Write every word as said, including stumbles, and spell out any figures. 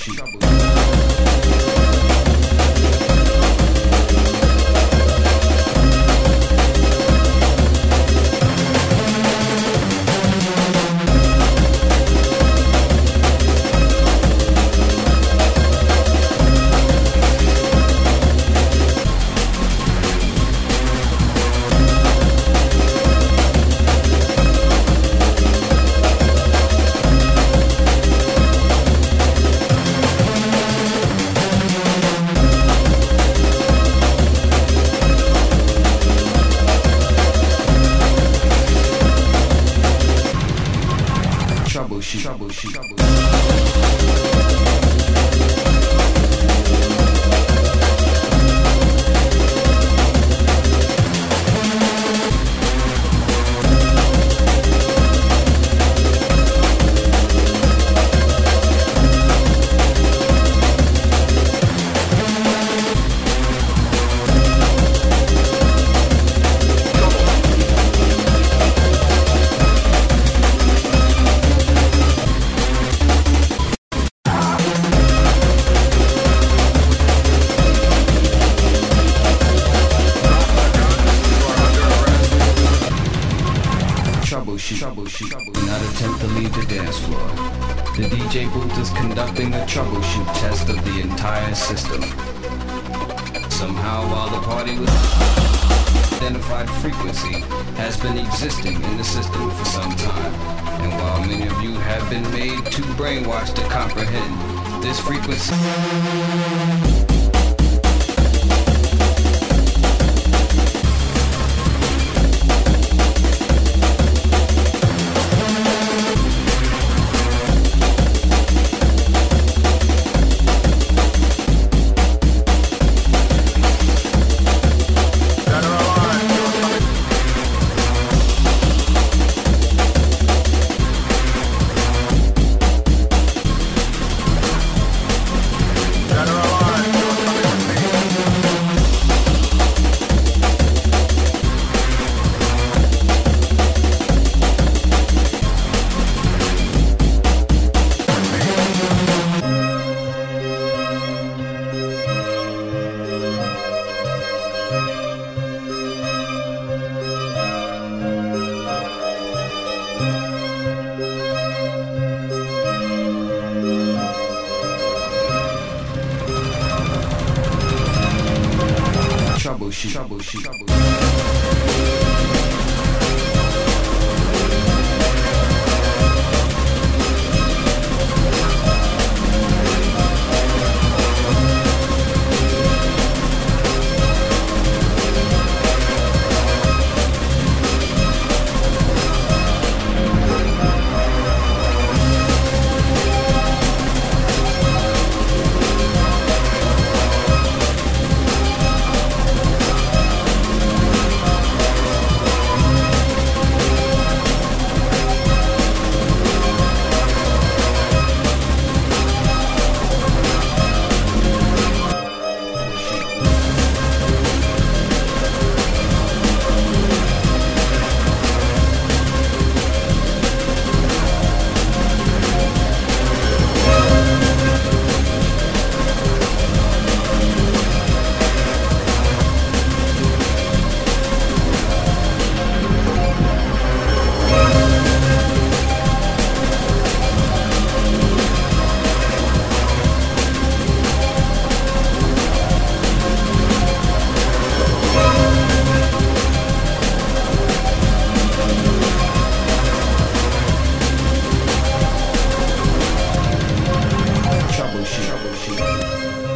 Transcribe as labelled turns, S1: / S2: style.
S1: troubleshoot, troubleshoot. Troubleshoot, troubleshoot, troubleshoot, troubleshoot, troubleshoot. Do not attempt to leave the dance floor. The D J booth is conducting a troubleshoot test of the entire system. Somehow, while the party was identified frequency has been existing in the system for some time, and while many of you have been made too brainwashed to comprehend this frequency. Troubleshoot, troubleshoot, troubleshoot. Troubleshoot, troubleshoot.